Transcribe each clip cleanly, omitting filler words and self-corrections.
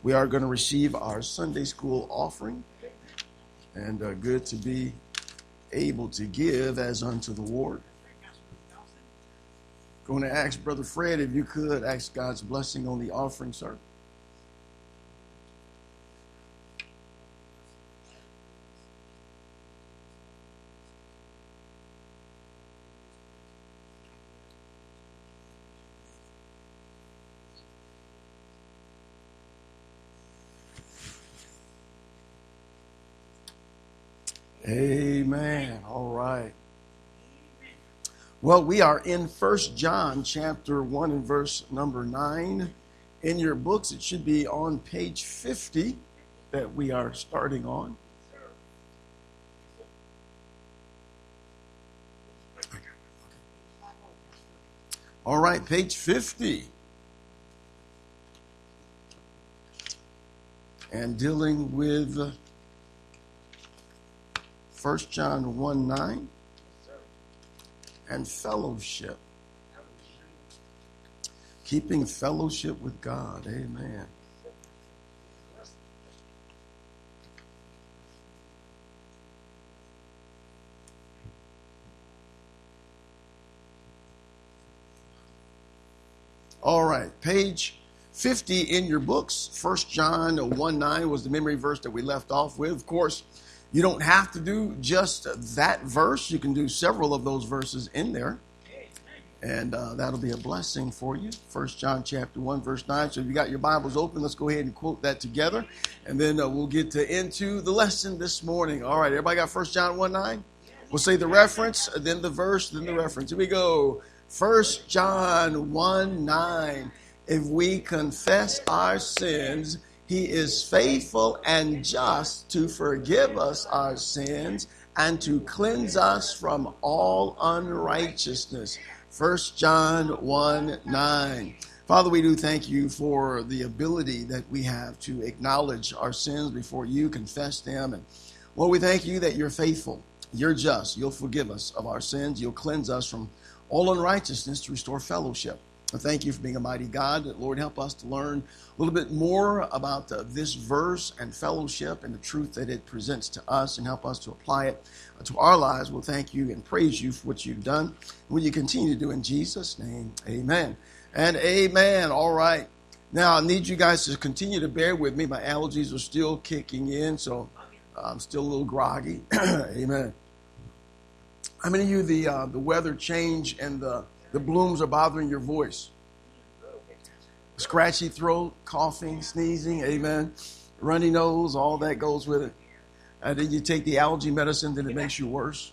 We are going to receive our Sunday school offering, and good to be able to give as unto the Lord. Going to ask Brother Fred if you could ask God's blessing on the offering, sir. Amen. All right. Well, we are in 1 John chapter 1 and verse number 9. In your books, it should be on page 50 that we are starting on. All right, page 50. And dealing with 1 John 1:9 and fellowship. Keeping fellowship with God. Amen. All right, page 50 in your books. 1 John 1:9 was the memory verse that we left off with. Of course, you don't have to do just that verse. You can do several of those verses in there. And that'll be a blessing for you. 1 John chapter 1, verse 9. So if you got your Bibles open, let's go ahead and quote that together. And then we'll get into the lesson this morning. All right, everybody got 1 John 1:9? We'll say the reference, then the verse, then the reference. Here we go. 1 John 1:9. If we confess our sins, He is faithful and just to forgive us our sins and to cleanse us from all unrighteousness. 1 John 1:9. Father, we do thank you for the ability that we have to acknowledge our sins before you, confess them. And Lord, we thank you that you're faithful, you're just, you'll forgive us of our sins, you'll cleanse us from all unrighteousness to restore fellowship. I thank you for being a mighty God. Lord, help us to learn a little bit more about this verse and fellowship and the truth that it presents to us, and help us to apply it to our lives. We'll thank you and praise you for what you've done and what you continue to do in Jesus' name. Amen and amen. All right. Now, I need you guys to continue to bear with me. My allergies are still kicking in, so I'm still a little groggy. Amen. How many of you, the weather change and the blooms are bothering your voice? Scratchy throat, coughing, sneezing, amen. Runny nose, all that goes with it. And then you take the allergy medicine, then it makes you worse.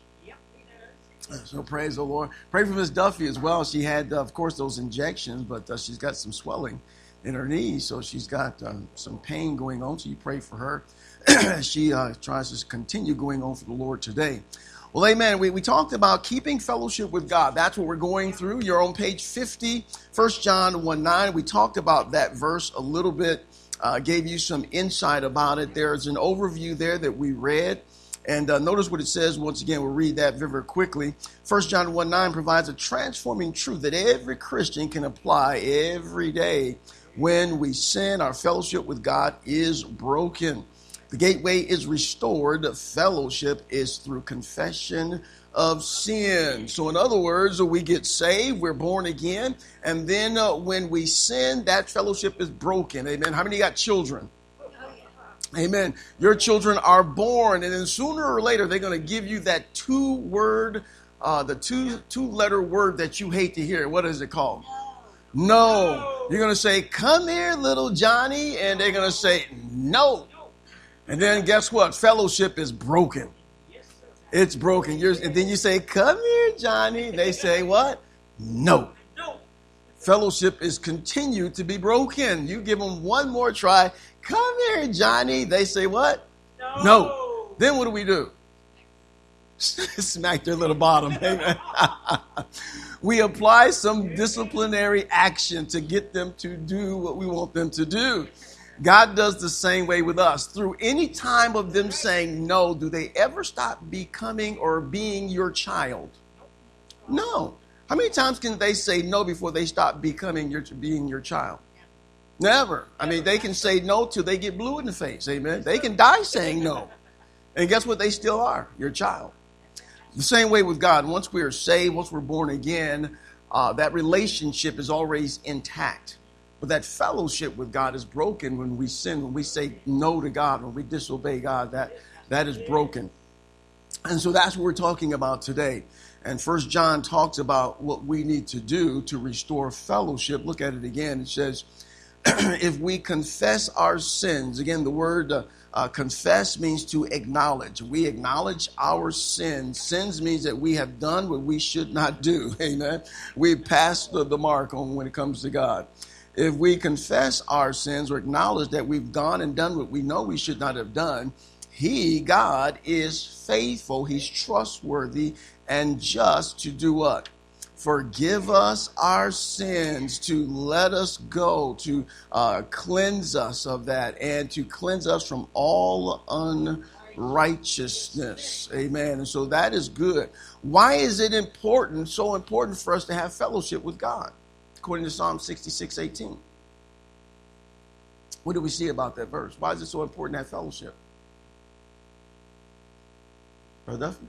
So praise the Lord. Pray for Miss Duffy as well. She had, of course, those injections, but she's got some swelling in her knees, so she's got some pain going on. So you pray for her. She tries to continue going on for the Lord today. Well, amen. We talked about keeping fellowship with God. That's what we're going through. You're on page 50, 1 John 1:9. We talked about that verse a little bit, gave you some insight about it. There's an overview there that we read. And notice what it says. Once again, we'll read that very quickly. 1 John 1:9 provides a transforming truth that every Christian can apply every day. When we sin, our fellowship with God is broken. The gateway is restored. Fellowship is through confession of sin. So in other words, we get saved, we're born again, and then when we sin, that fellowship is broken. Amen. How many got children? Amen. Your children are born, and then sooner or later, they're going to give you that two-letter word that you hate to hear. What is it called? No. You're going to say, "Come here, little Johnny," and they're going to say, "No." And then guess what? Fellowship is broken. It's broken. And then you say, "Come here, Johnny." They say what? No. Fellowship is continued to be broken. You give them one more try. "Come here, Johnny." They say what? No. Then what do? Smack their little bottom. Amen. We apply some disciplinary action to get them to do what we want them to do. God does the same way with us. Through any time of them saying no, do they ever stop becoming or being your child? No. How many times can they say no before they stop being your child? Never. I mean, they can say no till they get blue in the face. Amen. They can die saying no. And guess what? They still are your child. The same way with God. Once we are saved, once we're born again, that relationship is always intact. But that fellowship with God is broken when we sin, when we say no to God, when we disobey God. That is broken. And so that's what we're talking about today. And First John talks about what we need to do to restore fellowship. Look at it again. It says, if we confess our sins, again, the word confess means to acknowledge. We acknowledge our sins. Sins means that we have done what we should not do. Amen. We've passed the mark on when it comes to God. If we confess our sins or acknowledge that we've gone and done what we know we should not have done, He, God, is faithful. He's trustworthy and just to do what? Forgive us our sins, to let us go, to cleanse us of that, and to cleanse us from all unrighteousness. Amen. And so that is good. Why is it important, so important for us to have fellowship with God? According to Psalm 66:18. What do we see about that verse? Why is it so important to have fellowship? Brother Duffy?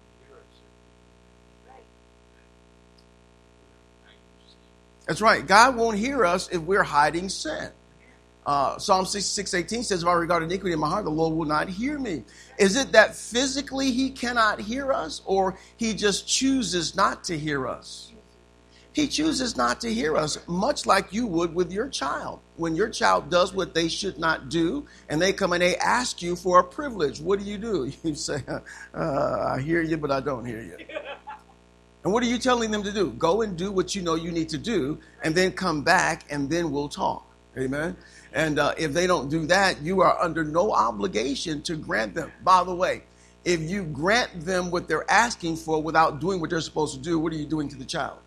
That's right. God won't hear us if we're hiding sin. Psalm 66:18 says, if I regard iniquity in my heart, the Lord will not hear me. Is it that physically He cannot hear us, or He just chooses not to hear us? He chooses not to hear us, much like you would with your child. When your child does what they should not do, and they come and they ask you for a privilege, what do? You say, I hear you, but I don't hear you. And what are you telling them to do? Go and do what you know you need to do, and then come back, and then we'll talk. Amen? And if they don't do that, you are under no obligation to grant them. By the way, if you grant them what they're asking for without doing what they're supposed to do, what are you doing to the child?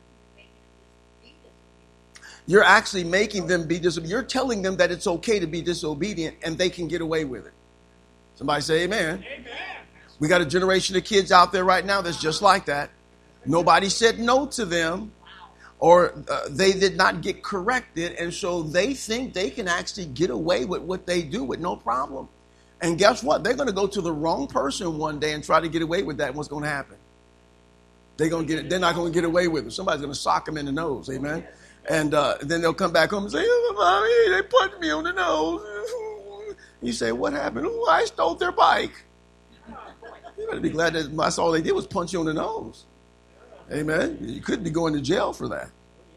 You're actually making them be disobedient. You're telling them that it's okay to be disobedient, and they can get away with it. Somebody say amen. Amen. We got a generation of kids out there right now that's just like that. Nobody said no to them, or they did not get corrected, and so they think they can actually get away with what they do with no problem. And guess what? They're going to go to the wrong person one day and try to get away with that. And what's going to happen? They're not going to get away with it. Somebody's going to sock them in the nose. Amen. And then they'll come back home and say, oh, Mommy, they punched me on the nose. You say, what happened? Oh, I stole their bike. You better be glad that that's all they did was punch you on the nose. Amen. You couldn't be going to jail for that.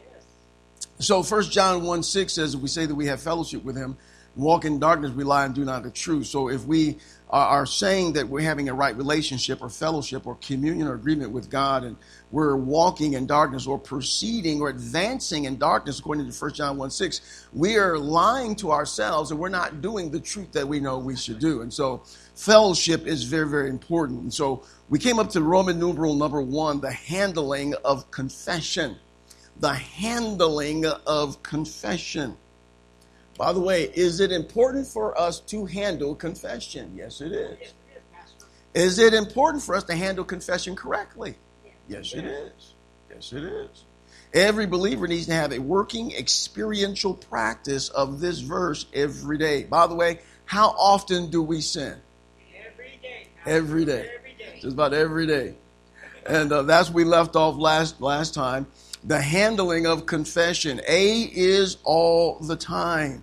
So 1 John 1:6 says, we say that we have fellowship with Him, walk in darkness, we lie and do not the truth. So if we are saying that we're having a right relationship or fellowship or communion or agreement with God, and we're walking in darkness or proceeding or advancing in darkness, according to 1 John 1:6, we are lying to ourselves and we're not doing the truth that we know we should do. And so fellowship is very, very important. And so we came up to Roman numeral number 1, the handling of confession. The handling of confession. By the way, is it important for us to handle confession? Yes, it is. Is it important for us to handle confession correctly? Yes, it is. Yes, it is. Every believer needs to have a working experiential practice of this verse every day. By the way, how often do we sin? Every day. Every day. Just about every day. And that's we left off last time. The handling of confession. A is all the time.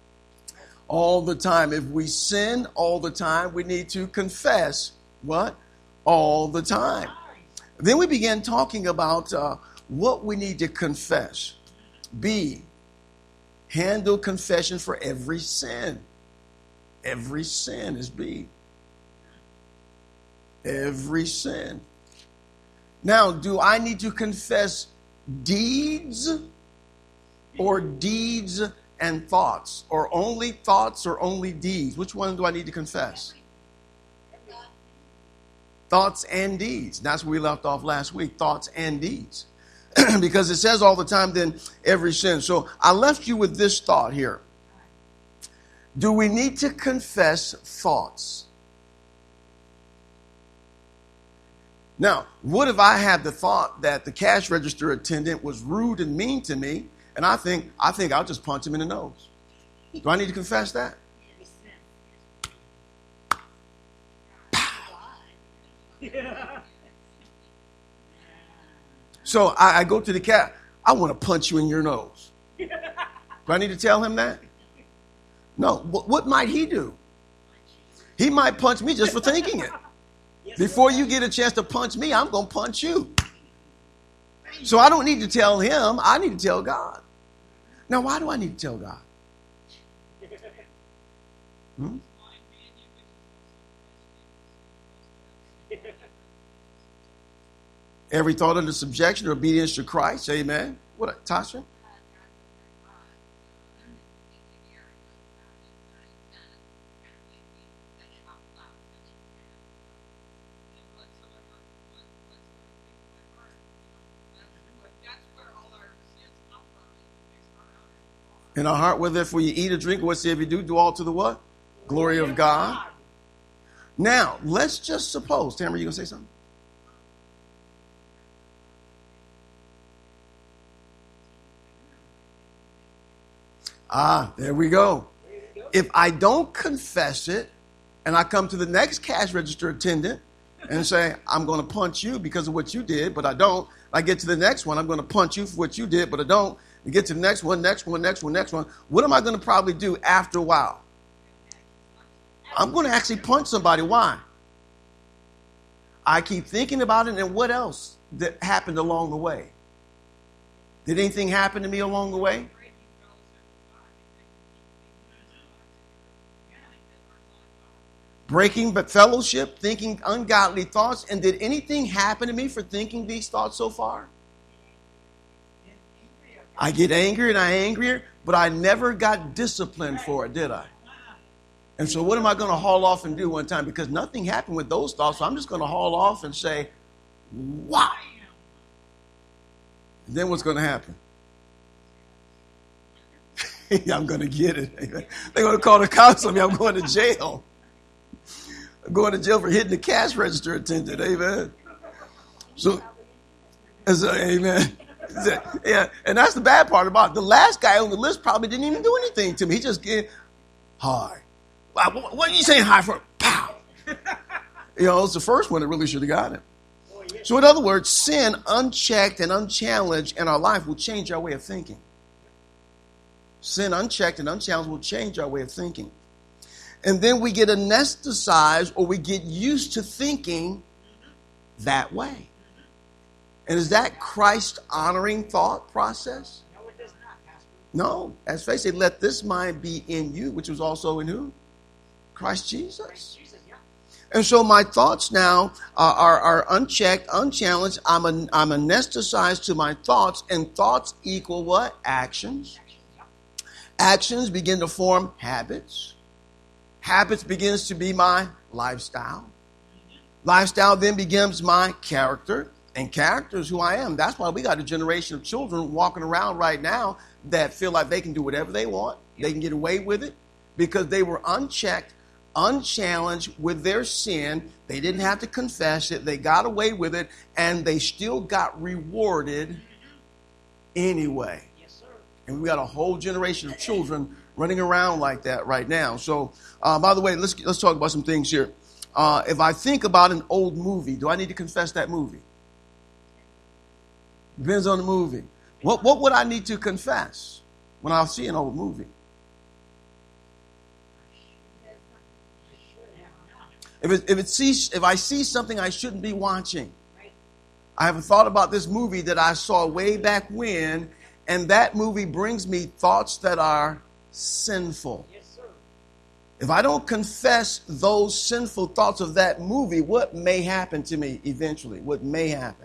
All the time. If we sin all the time, we need to confess what? All the time. Then we began talking about what we need to confess. B, handle confession for every sin. Every sin is B. Every sin. Now, do I need to confess deeds or deeds and thoughts, or only thoughts or only deeds? Which one do I need to confess? Thoughts and deeds. That's where we left off last week, thoughts and deeds. Because it says all the time then every sin. So I left you with this thought here. Do we need to confess thoughts? Now, what if I had the thought that the cash register attendant was rude and mean to me, And I think I'll just punch him in the nose. Do I need to confess that? So I go to the cat. I want to punch you in your nose. Do I need to tell him that? No. What might he do? He might punch me just for thinking it. Before you get a chance to punch me, I'm going to punch you. So I don't need to tell him. I need to tell God. Now, why do I need to tell God? Every thought under subjection or obedience to Christ. Amen. What, Tasha? In our heart, whether if we eat or drink or whatsoever you do all to the what? Glory of God. Now, let's just suppose. Tamara, you going to say something? There we go. If I don't confess it and I come to the next cash register attendant and say, I'm going to punch you because of what you did, but I don't. I get to the next one, I'm going to punch you for what you did, but I don't. You get to the next one. What am I going to probably do after a while? I'm going to actually punch somebody. Why? I keep thinking about it, and what else that happened along the way? Did anything happen to me along the way? Breaking but fellowship, thinking ungodly thoughts. And did anything happen to me for thinking these thoughts so far? I get angrier and angrier, but I never got disciplined for it, did I? And so what am I going to haul off and do one time? Because nothing happened with those thoughts, so I'm just going to haul off and say, wow. And then what's going to happen? I'm going to get it. They're going to call the cops on me. I'm going to jail. I'm going to jail for hitting the cash register attendant. Amen. So, amen. Yeah, and that's the bad part about it. The last guy on the list probably didn't even do anything to me. He just gave, hi. What are you saying hi for? Pow. It's the first one that really should have got it. So in other words, sin unchecked and unchallenged in our life will change our way of thinking. Sin unchecked and unchallenged will change our way of thinking. And then we get anesthetized, or we get used to thinking that way. And is that Christ-honoring thought process? No, it does not, Pastor. No. As faith said, let this mind be in you, which was also in who? Christ Jesus. Christ Jesus, yeah. And so my thoughts now are unchecked, unchallenged. I'm anesthetized to my thoughts, and thoughts equal what? Actions. Actions begin to form habits. Habits begins to be my lifestyle. Lifestyle then becomes my character. And character is who I am. That's why we got a generation of children walking around right now that feel like they can do whatever they want. They can get away with it because they were unchecked, unchallenged with their sin. They didn't have to confess it. They got away with it, and they still got rewarded anyway. Yes, sir. And we got a whole generation of children running around like that right now. So, by the way, let's talk about some things here. If I think about an old movie, do I need to confess that movie? Depends on the movie. What would I need to confess when I see an old movie? If I see something I shouldn't be watching, I have a thought about this movie that I saw way back when, and that movie brings me thoughts that are sinful. Yes, sir. If I don't confess those sinful thoughts of that movie, what may happen to me eventually? What may happen?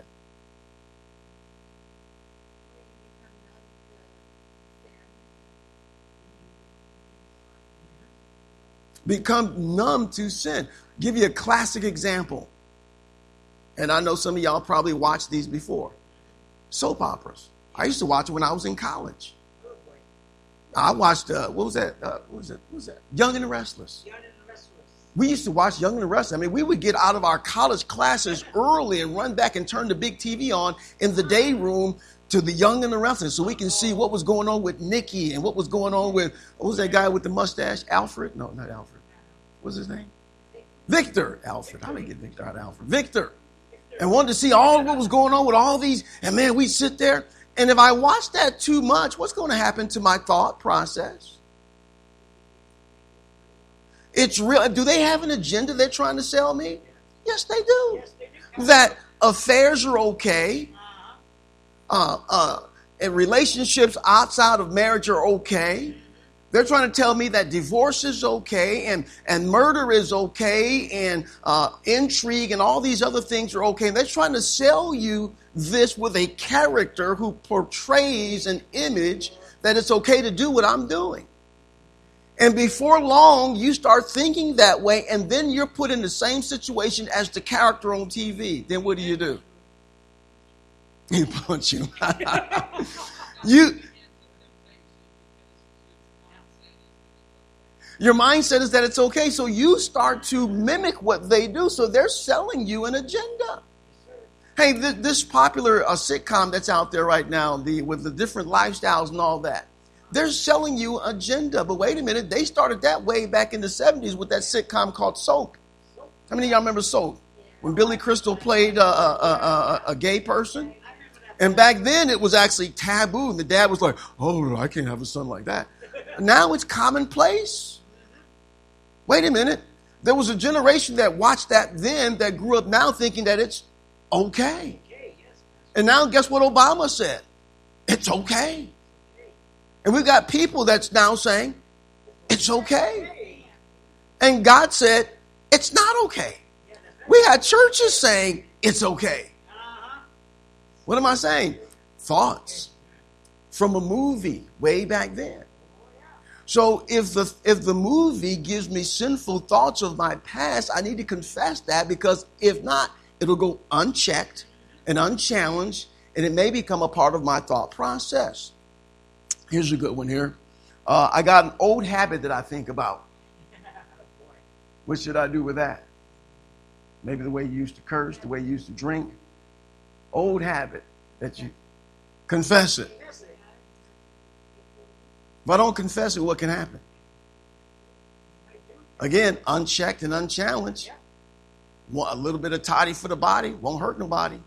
Become numb to sin. Give you a classic example. And I know some of y'all probably watched these before. Soap operas. I used to watch it when I was in college. I watched, what was that? Young and the Restless. Young and the Restless. We used to watch Young and the Restless. I mean, we would get out of our college classes early and run back and turn the big TV on in the day room to the young and the restless, so we can see what was going on with Nikki and what was going on with, what was that guy with the mustache? Alfred? No, not Alfred. What's his name? Victor. Alfred. How did I get Victor out of Alfred? Victor. And wanted to see all what was going on with all these. And man, we sit there. And if I watch that too much, what's going to happen to my thought process? It's real. Do they have an agenda they're trying to sell me? Yes, they do. That affairs are okay. And relationships outside of marriage are okay. They're trying to tell me that divorce is okay and murder is okay and intrigue and all these other things are okay. And they're trying to sell you this with a character who portrays an image that it's okay to do what I'm doing. And before long, you start thinking that way, and then you're put in the same situation as the character on TV. Then what do? You punch him. Your mindset is that it's okay, so you start to mimic what they do. So they're selling you an agenda. Hey, this popular sitcom that's out there right now, with the different lifestyles and all that, they're selling you an agenda. But wait a minute, they started that way back in the 70s with that sitcom called Soap. How many of y'all remember Soap? When Billy Crystal played a gay person? And back then it was actually taboo. And the dad was like, oh, I can't have a son like that. Now it's commonplace. Wait a minute. There was a generation that watched that then that grew up now thinking that it's okay. And now guess what Obama said? It's okay. And we've got people that's now saying it's okay. And God said it's not okay. We had churches saying it's okay. What am I saying? Thoughts from a movie way back then. So if the movie gives me sinful thoughts of my past, I need to confess that, because if not, it'll go unchecked and unchallenged, and it may become a part of my thought process. Here's a good one here. I got an old habit that I think about. What should I do with that? Maybe the way you used to curse, the way you used to drink. Old habit that you confess it. If I don't confess it, what can happen? Again, unchecked and unchallenged. A little bit of toddy for the body won't hurt nobody.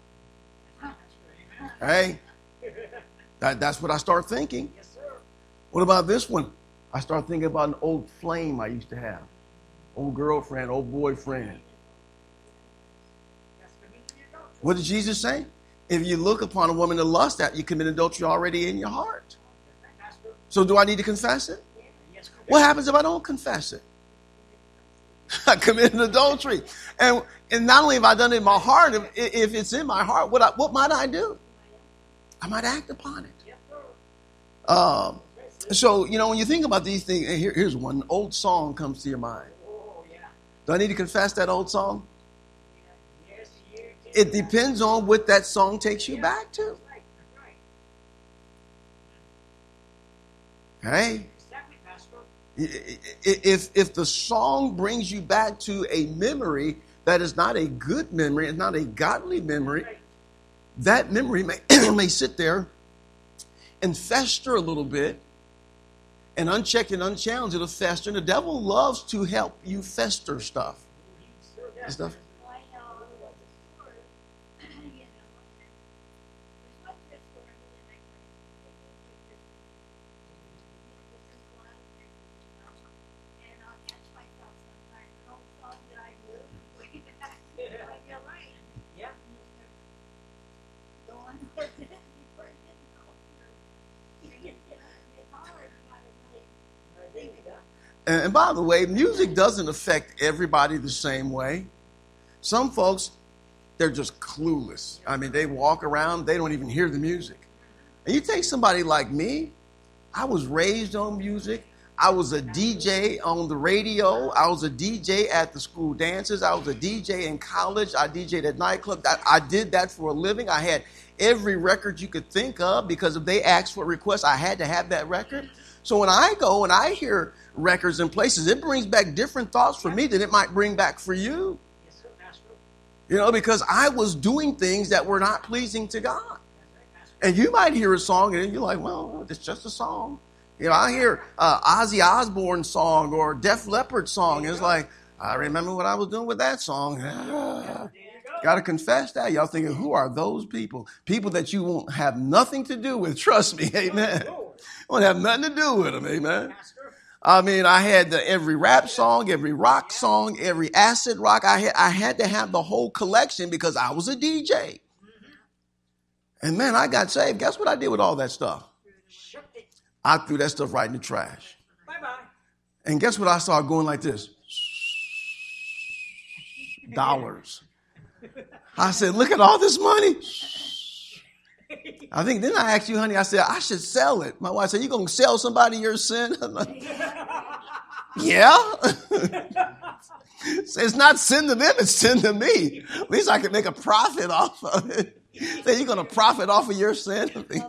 Hey, that's what I start thinking. What about this one? I start thinking about an old flame I used to have. Old girlfriend, old boyfriend. What did Jesus say? If you look upon a woman to lust at, you commit adultery already in your heart. So do I need to confess it? What happens if I don't confess it? I committed adultery. And not only have I done it in my heart, if it's in my heart, what might I do? I might act upon it. So, when you think about these things, here's one. An old song comes to your mind. Do I need to confess that old song? It depends on what that song takes you back to. Hey, if the song brings you back to a memory that is not a good memory, it's not a godly memory, that memory may sit there and fester a little bit, and unchecked and unchallenged, it'll fester. And the devil loves to help you fester stuff. And by the way, music doesn't affect everybody the same way. Some folks, they're just clueless. I mean, they walk around, they don't even hear the music. And you take somebody like me, I was raised on music. I was a DJ on the radio. I was a DJ at the school dances. I was a DJ in college. I DJed at nightclubs. I did that for a living. I had every record you could think of, because if they asked for a request, I had to have that record. So when I go and I hear records in places, it brings back different thoughts for me than it might bring back for you. Because I was doing things that were not pleasing to God. And you might hear a song and you're like, well, it's just a song. You know, I hear Ozzy Osbourne song or Def Leppard song. It's like, I remember what I was doing with that song. Got to confess that. Y'all thinking, who are those people? People that you won't have nothing to do with. Trust me, amen. Won't have nothing to do with them, amen. I mean, I had every rap song, every rock song, every acid rock. I had to have the whole collection because I was a DJ. And man, I got saved. Guess what I did with all that stuff? I threw that stuff right in the trash. Bye-bye. And guess what I saw going like this? Dollars. I said, look at all this money. I think, didn't I ask you, honey? I said, I should sell it. My wife said, you going to sell somebody your sin? I'm like, yeah. It's not sin to them, it's sin to me. At least I can make a profit off of it. Say, you're going to profit off of your sin?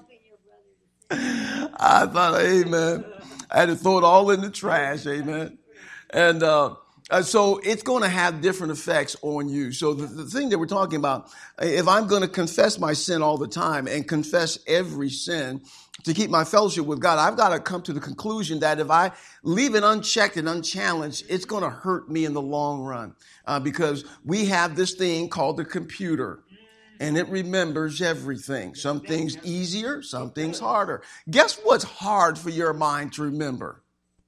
I thought, amen. I had to throw it all in the trash, amen. And so it's going to have different effects on you. So the thing that we're talking about, if I'm going to confess my sin all the time and confess every sin to keep my fellowship with God, I've got to come to the conclusion that if I leave it unchecked and unchallenged, it's going to hurt me in the long run because we have this thing called the computer. And it remembers everything. Some things easier, some things harder. Guess what's hard for your mind to remember?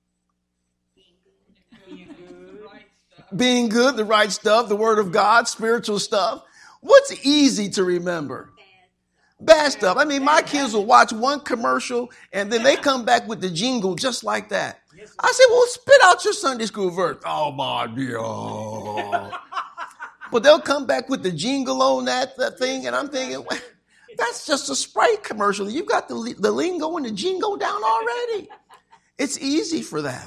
Being good, the right stuff, the word of God, spiritual stuff. What's easy to remember? Bad stuff. I mean, my kids will watch one commercial and then they come back with the jingle just like that. I said, well, spit out your Sunday school verse. Oh, my dear. But they'll come back with the jingle on that thing, and I'm thinking, well, that's just a Sprite commercial. You've got the lingo and the jingle down already. It's easy for that.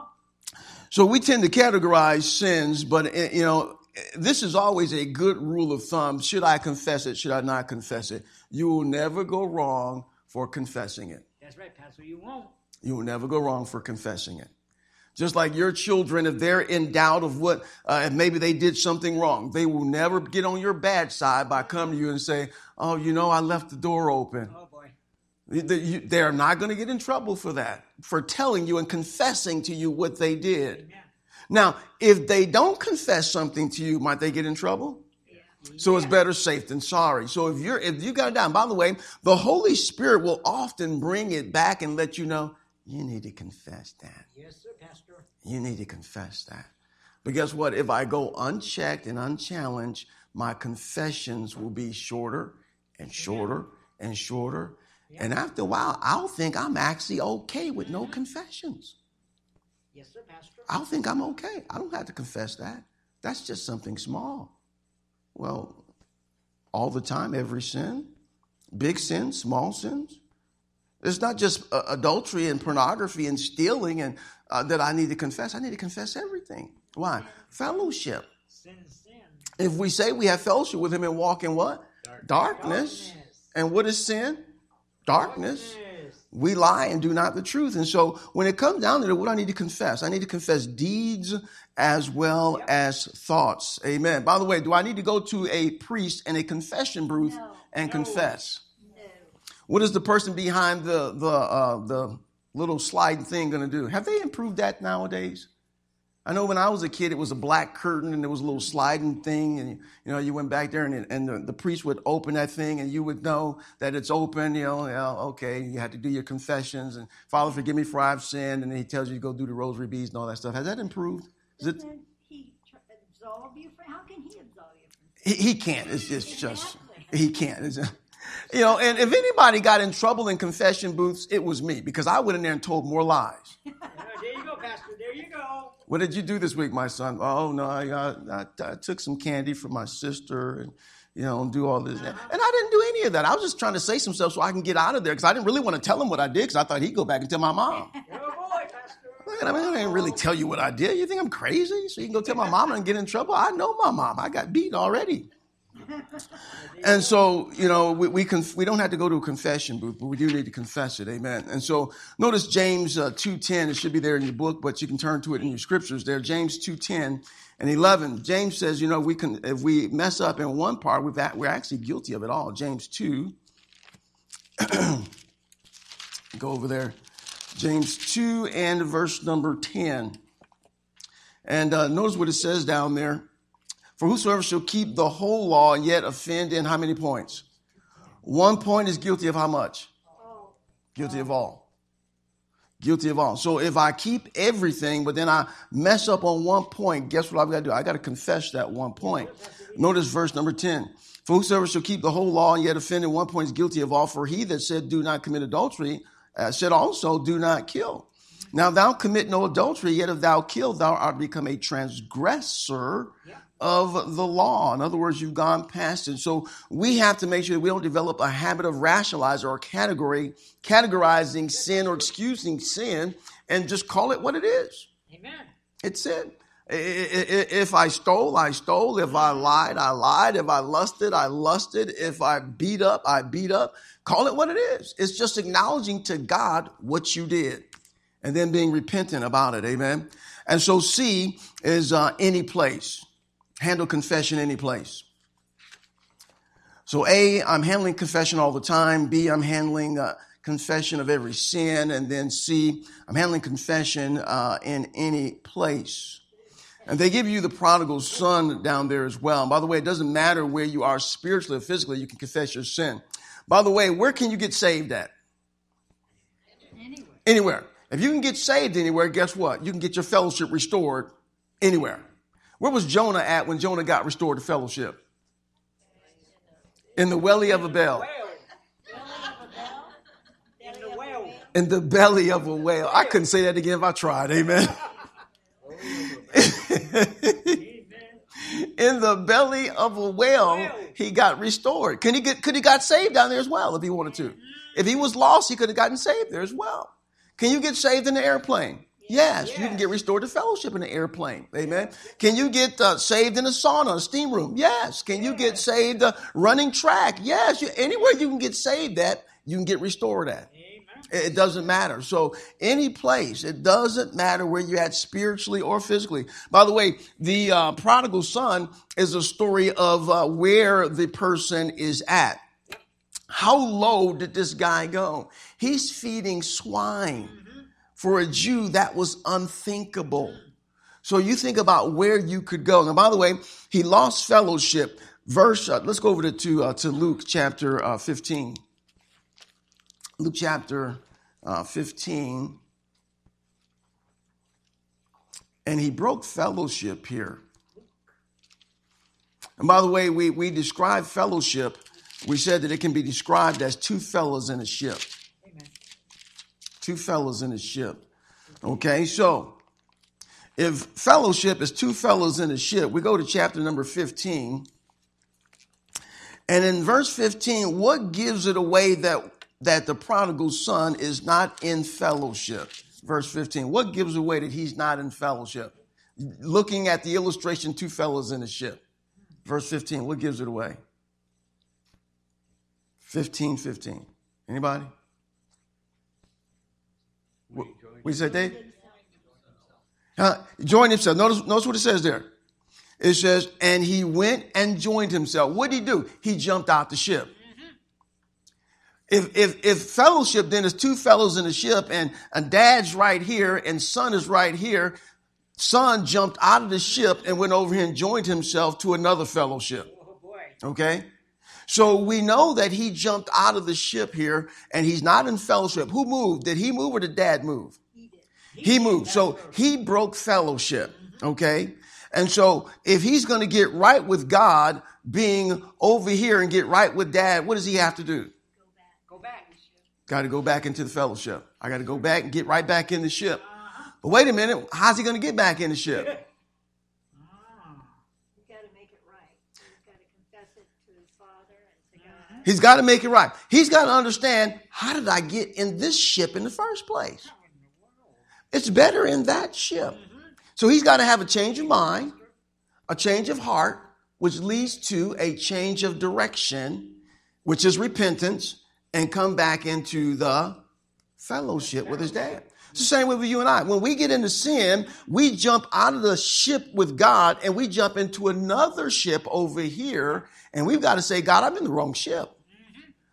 So we tend to categorize sins, but, you know, this is always a good rule of thumb. Should I confess it? Should I not confess it? You will never go wrong for confessing it. That's right, Pastor. You won't. You will never go wrong for confessing it. Just like your children, if they're in doubt of what, if maybe they did something wrong, they will never get on your bad side by coming to you and say, oh, you know, I left the door open. Oh, boy. They're not going to get in trouble for that, for telling you and confessing to you what they did. Amen. Now, if they don't confess something to you, might they get in trouble? Yeah. So it's better safe than sorry. So if you got it down, by the way, the Holy Spirit will often bring it back and let you know, you need to confess that. Yes, sir, Pastor. You need to confess that. But guess what? If I go unchecked and unchallenged, my confessions will be shorter and shorter and shorter. Yeah. And after a while, I'll think I'm actually okay with no confessions. Yes, sir, Pastor. I'll think I'm okay. I don't have to confess that. That's just something small. Well, all the time, every sin, big sins, small sins. It's not just adultery and pornography and stealing and that I need to confess. I need to confess everything. Why? Fellowship. Sin. If we say we have fellowship with him and walk in what? Darkness. And what is sin? Darkness. We lie and do not the truth. And so when it comes down to it, what do I need to confess? I need to confess deeds as well as thoughts. Amen. By the way, do I need to go to a priest in a confession booth and confess? What is the person behind the little sliding thing going to do? Have they improved that nowadays? I know when I was a kid, it was a black curtain and there was a little sliding thing. And, you know, you went back there and the priest would open that thing and you would know that it's open. You know, okay, you had to do your confessions and Father, forgive me for I've sinned. And then he tells you to go do the rosary beads and all that stuff. Has that improved? He absolve you? How can he absolve He you? he can't. It's just, he can't. You know, and if anybody got in trouble in confession booths, it was me because I went in there and told more lies. There you go, Pastor. There you go. What did you do this week, my son? Oh, no, I took some candy from my sister and, you know, do all this. And I didn't do any of that. I was just trying to say some stuff so I can get out of there because I didn't really want to tell him what I did because I thought he'd go back and tell my mom. Oh, boy, Pastor. I mean, I didn't really tell you what I did. You think I'm crazy? So you can go tell my mom and get in trouble? I know my mom. I got beat already. And so, you know, we don't have to go to a confession booth, but we do need to confess it. Amen. And so notice James 2:10. It should be there in your book, but you can turn to it in your scriptures there. James 2:10 and 11. James says, you know, if we mess up in one part, we're actually guilty of it all. James 2 Go over there. James 2 and verse number 10. And notice what it says down there. For whosoever shall keep the whole law and yet offend in how many points? 1 point is guilty of how much? Guilty of all. Guilty of all. So if I keep everything, but then I mess up on 1 point, guess what I've got to do? I got to confess that 1 point. Notice verse number 10. For whosoever shall keep the whole law and yet offend in 1 point is guilty of all. For he that said, do not commit adultery, said also, do not kill. Now thou commit no adultery, yet if thou kill, thou art become a transgressor of the law. In other words, you've gone past it. So we have to make sure that we don't develop a habit of rationalizing or categorizing sin or excusing sin and just call it what it is. Amen. It's sin. If I stole, I stole. If I lied, I lied. If I lusted, I lusted. If I beat up, I beat up. Call it what it is. It's just acknowledging to God what you did and then being repentant about it. Amen. And so C is any place. Handle confession any place. So A, I'm handling confession all the time. B, I'm handling confession of every sin. And then C, I'm handling confession in any place. And they give you the prodigal son down there as well. And by the way, it doesn't matter where you are spiritually or physically, you can confess your sin. By the way, where can you get saved at? Anywhere. If you can get saved anywhere, guess what? You can get your fellowship restored anywhere. Where was Jonah at when Jonah got restored to fellowship? In the belly of a bell. In the belly of a whale. I couldn't say that again if I tried. Amen. In the belly of a whale, he got restored. Could he got saved down there as well if he wanted to? If he was lost, he could have gotten saved there as well. Can you get saved in the airplane? Yes, you can get restored to fellowship in an airplane. Amen. Can you get saved in a sauna, a steam room? Yes. Can you get saved running track? Yes. Anywhere you can get saved at, you can get restored at. It doesn't matter. So any place, it doesn't matter where you're at spiritually or physically. By the way, the prodigal son is a story of where the person is at. How low did this guy go? He's feeding swine. For a Jew, that was unthinkable. So you think about where you could go. Now, by the way, he lost fellowship. Let's go over to Luke chapter 15. Luke chapter 15. And he broke fellowship here. And by the way, we describe fellowship. We said that it can be described as two fellows in a ship. Two fellows in a ship. Okay, so if fellowship is two fellows in a ship, we go to chapter number 15. And in verse 15, what gives it away that the prodigal son is not in fellowship? Verse 15, what gives away that he's not in fellowship? Looking at the illustration, two fellows in a ship. Verse 15, what gives it away? 15:15. Anybody? What you said, Dave? Join himself. Notice what it says there. It says, and he went and joined himself. What did he do? He jumped out the ship. If fellowship then is two fellows in a ship and dad's right here and son is right here, son jumped out of the ship and went over here and joined himself to another fellowship. Okay? So we know that he jumped out of the ship here and he's not in fellowship. Who moved? Did he move or did dad move? He moved. So he broke fellowship. Okay. And so if he's going to get right with God being over here and get right with dad, what does he have to do? Go back. Got to go back into the fellowship. I got to go back and get right back in the ship. But wait a minute. How's he going to get back in the ship? He's got to make it right. He's got to understand, how did I get in this ship in the first place? It's better in that ship. So he's got to have a change of mind, a change of heart, which leads to a change of direction, which is repentance, and come back into the fellowship with his dad. It's the same way with you and I. When we get into sin, we jump out of the ship with God and we jump into another ship over here. And we've got to say, God, I'm in the wrong ship.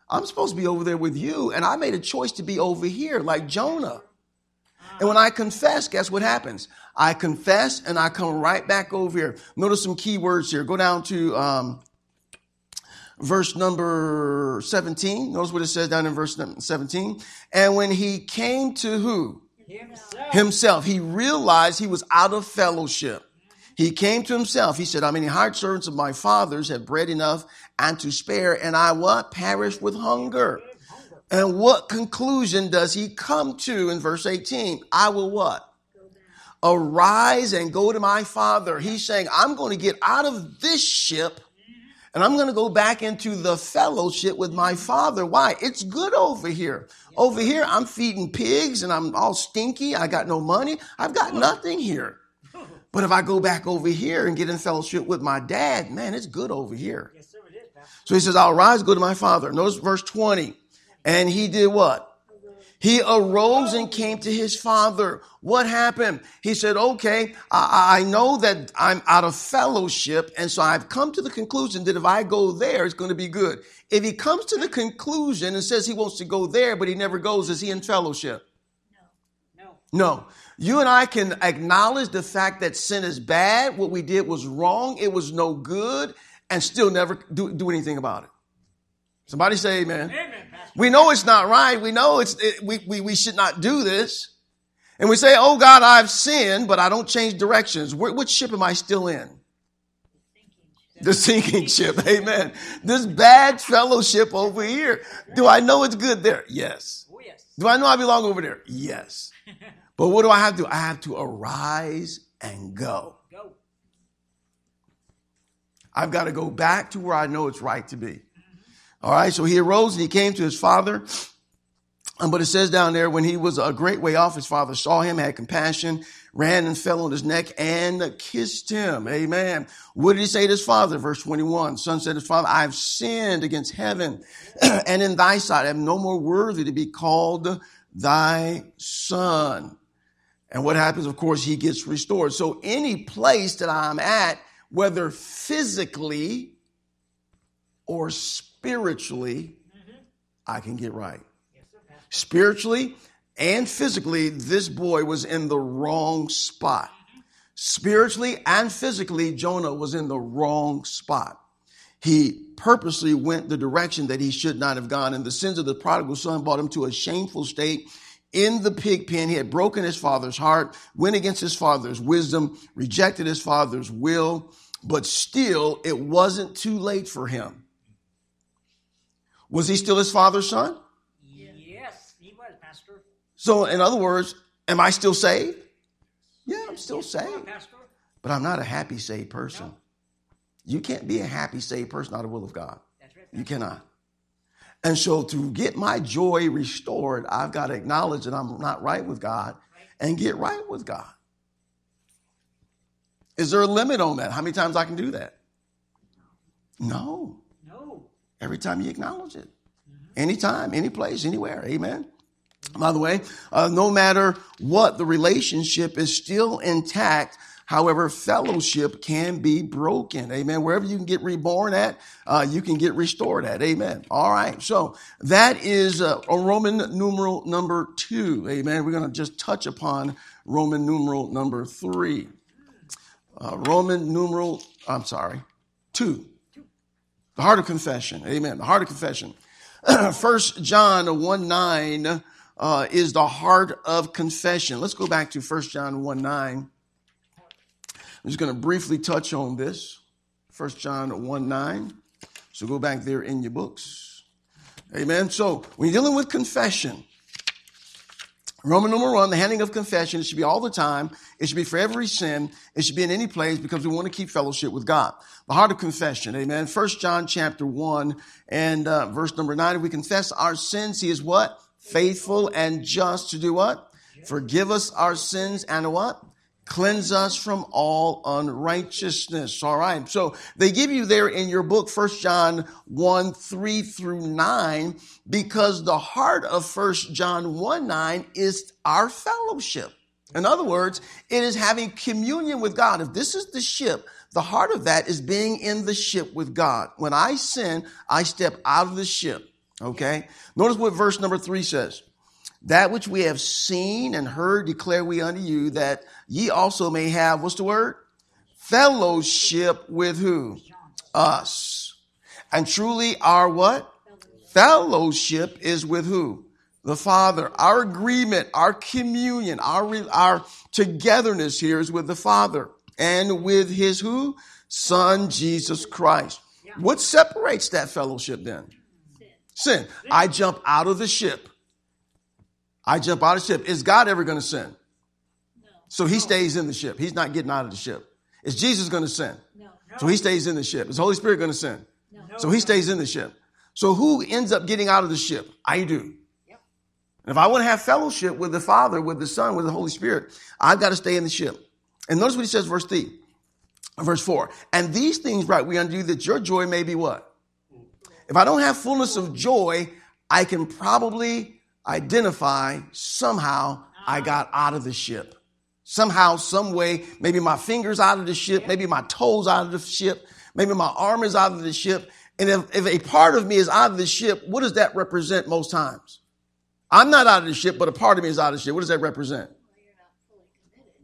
I'm supposed to be over there with you, and I made a choice to be over here like Jonah. And when I confess, guess what happens? I confess and I come right back over here. Notice some key words here. Go down to verse number 17. Notice what it says down in verse 17. And when he came to who? Himself. He realized he was out of fellowship. He came to himself. He said, how many hired servants of my father's have bread enough and to spare, and I what? Perish with hunger. And what conclusion does he come to in verse 18? I will what? Arise and go to my father. He's saying, I'm going to get out of this ship and I'm going to go back into the fellowship with my father. Why? It's good over here. Over here, I'm feeding pigs and I'm all stinky. I got no money. I've got nothing here. But if I go back over here and get in fellowship with my dad, man, it's good over here. Yes, sir, it is, Pastor. So he says, I'll rise, go to my father. Notice verse 20. And he did what? He arose and came to his father. What happened? He said, okay, I know that I'm out of fellowship. And so I've come to the conclusion that if I go there, it's going to be good. If he comes to the conclusion and says he wants to go there, but he never goes, is he in fellowship? No. You and I can acknowledge the fact that sin is bad. What we did was wrong. It was no good, and still never do anything about it. Somebody say amen. Amen, Pastor. We know it's not right. We know we should not do this. And we say, oh God, I've sinned, but I don't change directions. Which ship am I still in? The sinking ship. Amen. This bad fellowship over here. Do I know it's good there? Yes. Oh, yes. Do I know I belong over there? Yes. But what do I have to do? I have to arise and go. Go. I've got to go back to where I know it's right to be. All right. So he arose and he came to his father. But it says down there, when he was a great way off, his father saw him, had compassion, ran and fell on his neck and kissed him. Amen. What did he say to his father? Verse 21, son said to his father, I've sinned against heaven and in thy sight. I am no more worthy to be called thy son. And what happens? Of course, he gets restored. So any place that I'm at, whether physically or spiritually, I can get right. Spiritually and physically, this boy was in the wrong spot. Spiritually and physically, Jonah was in the wrong spot. He purposely went the direction that he should not have gone. And the sins of the prodigal son brought him to a shameful state in the pig pen. He had broken his father's heart, went against his father's wisdom, rejected his father's will, but still it wasn't too late for him. Was he still his father's son? Yes, he was, Pastor. So in other words, am I still saved? Yeah, I'm still saved. Pastor. But I'm not a happy, saved person. No. You can't be a happy, saved person out of the will of God. That's right. You cannot. And so to get my joy restored, I've got to acknowledge that I'm not right with God and get right with God. Is there a limit on that? How many times I can do that? No. Every time you acknowledge it. Anytime, any place, anywhere. Amen. By the way, no matter what, the relationship is still intact. However, fellowship can be broken. Amen. Wherever you can get reborn at, you can get restored at. Amen. All right. So that is a Roman numeral number 2. Amen. We're going to just touch upon Roman numeral number 3. Roman numeral, 2. The heart of confession. Amen. The heart of confession. 1 John 1:9 is the heart of confession. Let's go back to 1 John 1:9. I'm just going to briefly touch on this. 1 John 1:9. So go back there in your books. Amen. So when you're dealing with confession, Roman number 1, the handling of confession, it should be all the time. It should be for every sin. It should be in any place because we want to keep fellowship with God. The heart of confession. Amen. 1 John chapter 1 and verse number 9. If we confess our sins, he is what? Faithful and just to do what? Forgive us our sins and what? Cleanse us from all unrighteousness. All right. So they give you there in your book, 1 John 1:3-9, because the heart of 1 John 1:9 is our fellowship. In other words, it is having communion with God. If this is the ship, the heart of that is being in the ship with God. When I sin, I step out of the ship. Okay. Notice what verse number 3 says. That which we have seen and heard declare we unto you, that ye also may have, what's the word? Fellowship with who? Us. And truly our what? Fellowship is with who? The Father. Our agreement, our communion, our togetherness here is with the Father and with his who? Son, Jesus Christ. What separates that fellowship then? Sin. I jump out of the ship. I jump out of the ship. Is God ever going to sin? No. So he stays in the ship. He's not getting out of the ship. Is Jesus going to sin? No. So he stays in the ship. Is the Holy Spirit going to sin? No. So he stays in the ship. So who ends up getting out of the ship? I do. Yep. And if I want to have fellowship with the Father, with the Son, with the Holy Spirit, I've got to stay in the ship. And notice what he says, verse 4. And these things write we unto you, that your joy may be what? If I don't have fullness of joy, I can probably identify somehow I got out of the ship. Somehow, some way, maybe my fingers out of the ship, maybe my toes out of the ship, maybe my arm is out of the ship. And if a part of me is out of the ship, what does that represent most times? I'm not out of the ship, but a part of me is out of the ship. What does that represent? Well, you're not fully committed.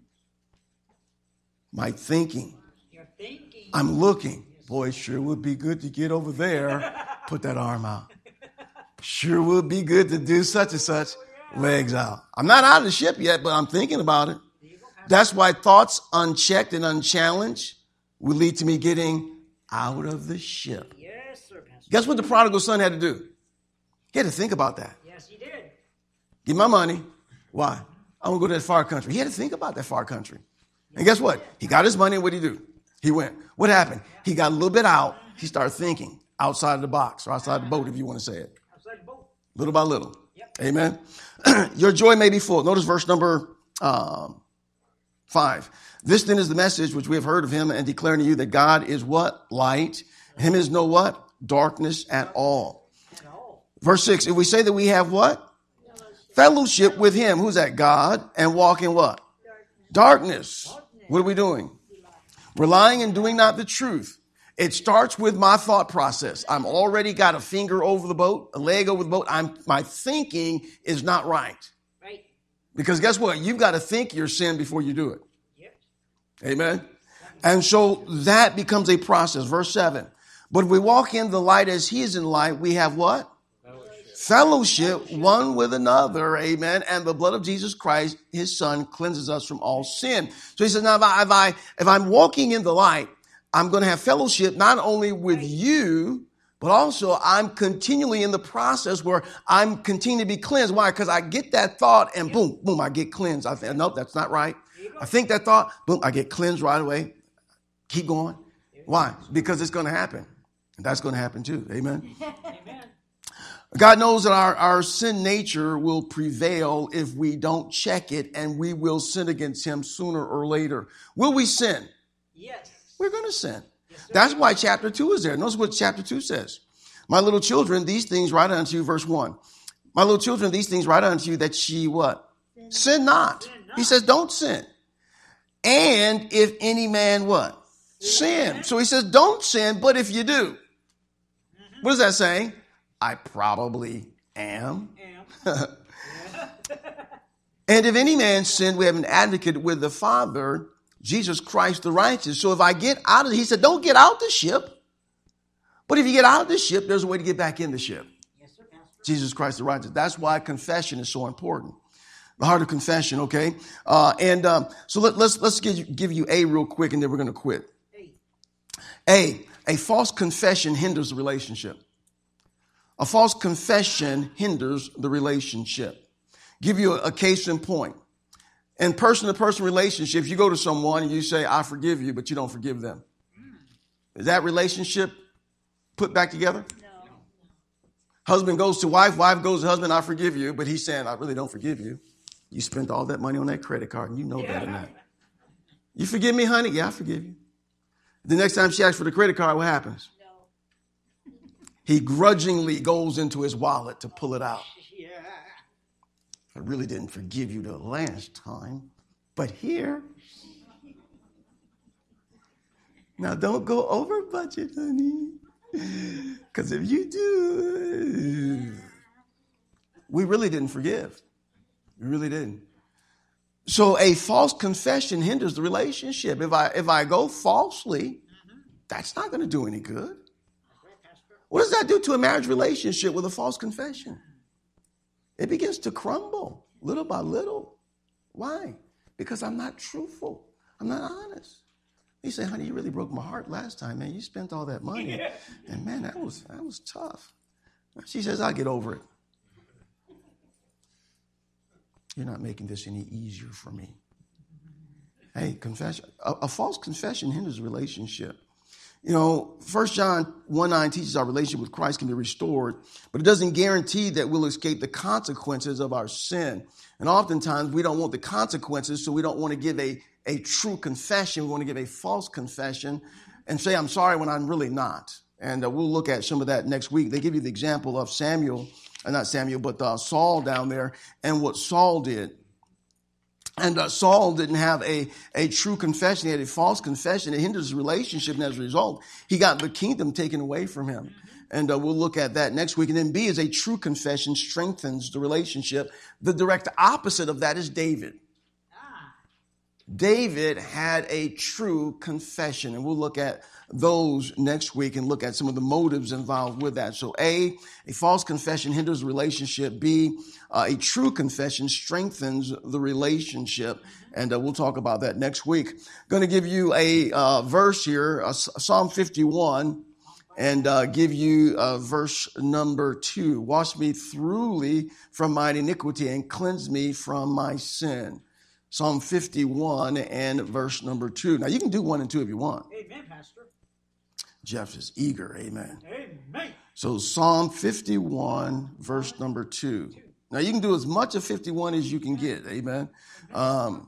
My thinking. You're thinking. I'm looking. Boy, it sure would be good to get over there. Put that arm out. Sure would be good to do such and such. Legs out. I'm not out of the ship yet, but I'm thinking about it. That's why thoughts unchecked and unchallenged will lead to me getting out of the ship. Yes, sir, Pastor. Guess what the prodigal son had to do? He had to think about that. Yes, he did. Give my money. Why? I want to go to that far country. He had to think about that far country. And guess what? He got his money. What did he do? He went. What happened? He got a little bit out. He started thinking outside of the box or outside the boat, if you want to say it. Outside the boat. Little by little. Yep. Amen. Your joy may be full. Notice verse number 5. This then is the message which we have heard of him and declaring to you that God is what? Light. Him is no what? Darkness at all. At all. Verse 6. If we say that we have what? Fellowship with him. Who's that? God. And walk in what? Darkness. What are we doing? Relying and doing not the truth. It starts with my thought process. I'm already got a finger over the boat, a leg over the boat. My thinking is not right. Right. Because guess what? You've got to think your sin before you do it. Yep. Amen. And so that becomes a process. Verse 7. But if we walk in the light as he is in light, we have what? Fellowship one with another. Amen. And the blood of Jesus Christ, his son, cleanses us from all sin. So he says, now if I'm walking in the light, I'm going to have fellowship not only with you, but also I'm continually in the process where I'm continuing to be cleansed. Why? Because I get that thought and boom, boom, I get cleansed. I think, nope, that's not right. I think that thought, boom, I get cleansed right away. Keep going. Why? Because it's going to happen. And that's going to happen too. Amen. Amen. God knows that our sin nature will prevail if we don't check it, and we will sin against him sooner or later. Will we sin? Yes. We're going to sin. Yes, sir. That's why chapter 2 is there. Notice what chapter 2 says. My little children, these things write unto you, verse 1. My little children, these things write unto you that ye what? Sin not. Sin not. He says, don't sin. And if any man what? Sin. So he says, don't sin, but if you do. What is that saying? I probably am. And if any man sin, we have an advocate with the Father, Jesus Christ the righteous. So if I get out of it, he said, don't get out the ship. But if you get out of the ship, there's a way to get back in the ship. Yes, sir, Pastor. Jesus Christ the righteous. That's why confession is so important. The heart of confession, okay? So let's give you A real quick, and then we're going to quit. A false confession hinders the relationship. A false confession hinders the relationship. Give you a case in point. In person-to-person relationships, you go to someone and you say, I forgive you, but you don't forgive them. Is that relationship put back together? No. Husband goes to wife, wife goes to husband, I forgive you, but he's saying, I really don't forgive you. You spent all that money on that credit card, and you know better than that. You forgive me, honey? Yeah, I forgive you. The next time she asks for the credit card, what happens? No. He grudgingly goes into his wallet to pull it out. Yeah. I really didn't forgive you the last time, but here. Now don't go over budget, honey. Because if you do, we really didn't forgive. We really didn't. So a false confession hinders the relationship. If I go falsely, that's not going to do any good. What does that do to a marriage relationship with a false confession? It begins to crumble little by little. Why? Because I'm not truthful. I'm not honest. He said, honey, you really broke my heart last time, man. You spent all that money. And man, that was tough. She says, I'll get over it. You're not making this any easier for me. Hey, confession. A false confession hinders a relationship. You know, 1 John 1:9 teaches our relationship with Christ can be restored, but it doesn't guarantee that we'll escape the consequences of our sin. And oftentimes we don't want the consequences, so we don't want to give a true confession. We want to give a false confession and say, I'm sorry when I'm really not. And we'll look at some of that next week. They give you the example of Saul down there and what Saul did. And Saul didn't have a true confession. He had a false confession. It hinders his relationship. And as a result, he got the kingdom taken away from him. And we'll look at that next week. And then B is a true confession strengthens the relationship. The direct opposite of that is David. David had a true confession. And we'll look at those next week and look at some of the motives involved with that. So A false confession hinders the relationship. B, a true confession strengthens the relationship. And we'll talk about that next week. Going to give you a verse here, Psalm 51, and give you verse number 2. Wash me thoroughly from mine iniquity and cleanse me from my sin. Psalm 51 and verse number 2. Now, you can do 1 and 2 if you want. Amen, Pastor. Jeff is eager. Amen. Amen. So Psalm 51, verse number 2. Now, you can do as much of 51 as you can get. Amen. I'm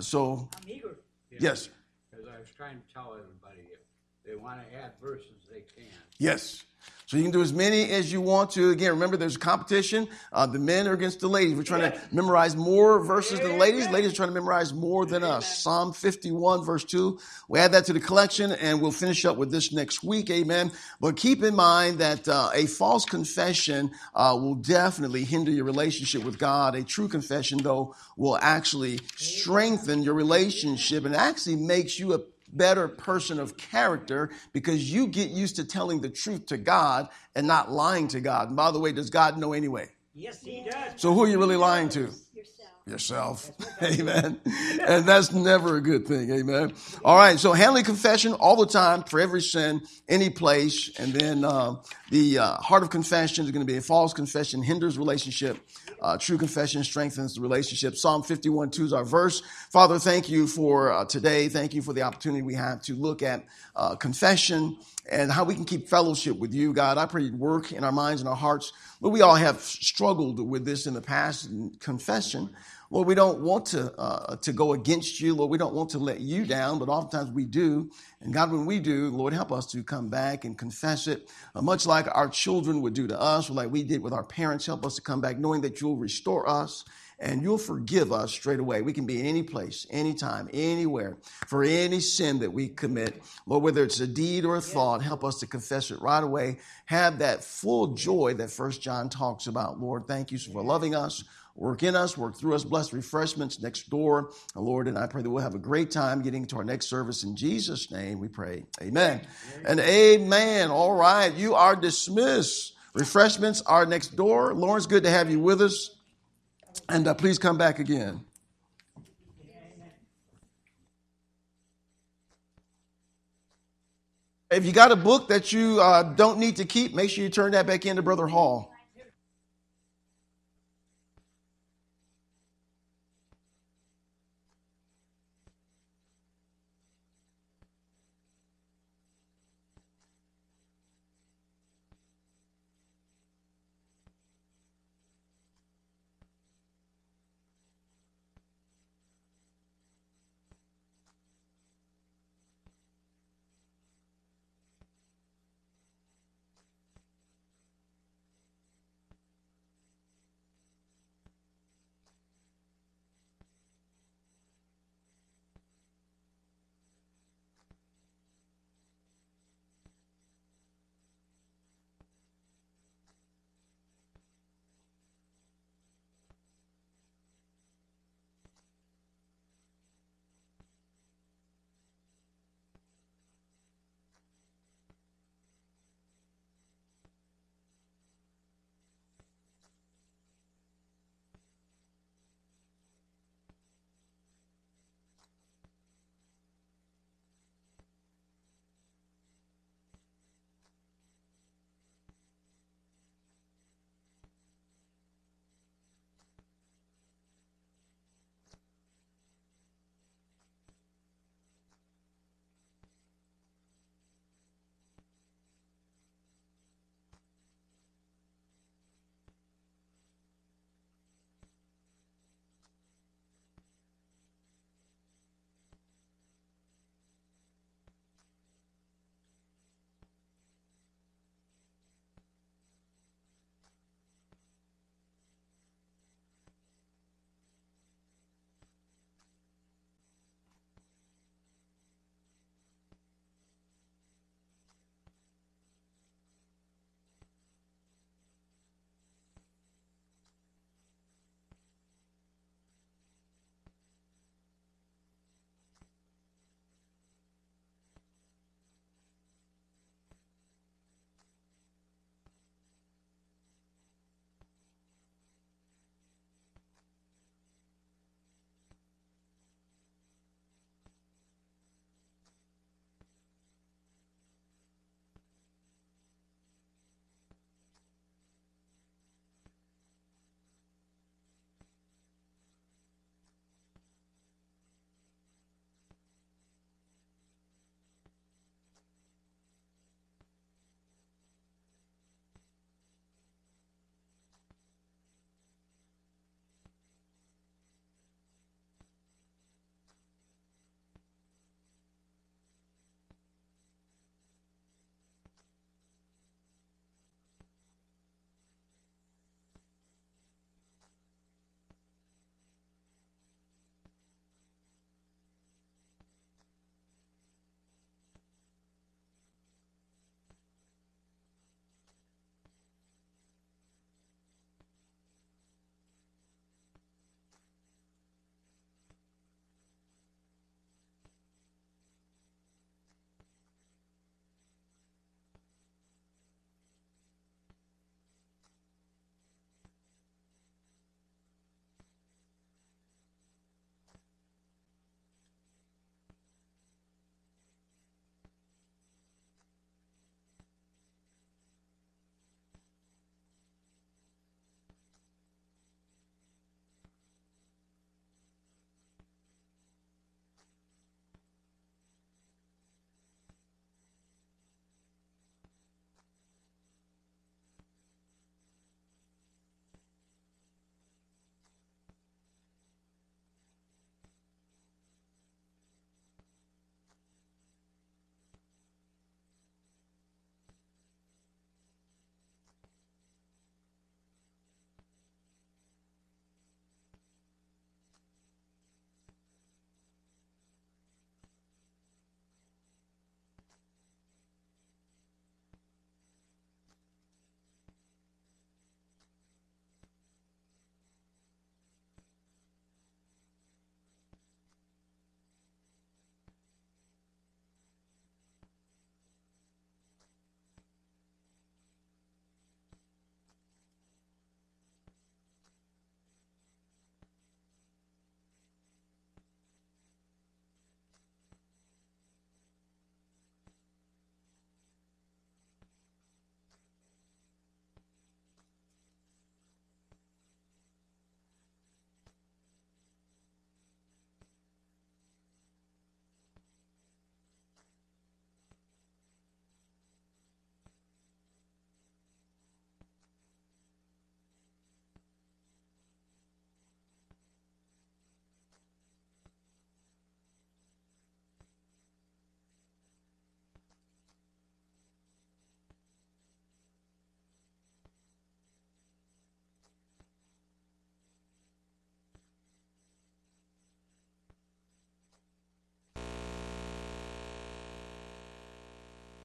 eager. Yes. Because I was trying to tell everybody if they want to add verses, they can. Yes. So you can do as many as you want to. Again, remember, there's a competition. The men are against the ladies. We're trying to memorize more verses than the ladies. Ladies are trying to memorize more than us. Psalm 51, verse 2. We add that to the collection, and we'll finish up with this next week. Amen. But keep in mind that a false confession will definitely hinder your relationship with God. A true confession, though, will actually strengthen your relationship and actually makes you a better person of character because you get used to telling the truth to God and not lying to God. And by the way, does God know anyway? Yes, he does. So who are you really lying to? Yourself. Amen. And that's never a good thing. Amen. All right. So handling confession all the time for every sin, any place. And then the heart of confession is going to be a false confession, hinders relationship. True confession strengthens the relationship. Psalm 51:2 is our verse. Father, thank you for today. Thank you for the opportunity we have to look at confession and how we can keep fellowship with you, God. I pray you'd work in our minds and our hearts. But we all have struggled with this in the past, in confession. Lord, we don't want to go against you. Lord, we don't want to let you down, but oftentimes we do. And God, when we do, Lord, help us to come back and confess it, much like our children would do to us, or like we did with our parents. Help us to come back knowing that you'll restore us and you'll forgive us straight away. We can be in any place, anytime, anywhere, for any sin that we commit. Lord, whether it's a deed or a thought, help us to confess it right away. Have that full joy that 1 John talks about. Lord, thank you for loving us. Work in us, work through us, bless refreshments next door. Lord, and I pray that we'll have a great time getting to our next service. In Jesus' name we pray. Amen. And amen. All right. You are dismissed. Refreshments are next door. Lawrence, good to have you with us. And please come back again. If you got a book that you don't need to keep, make sure you turn that back into Brother Hall.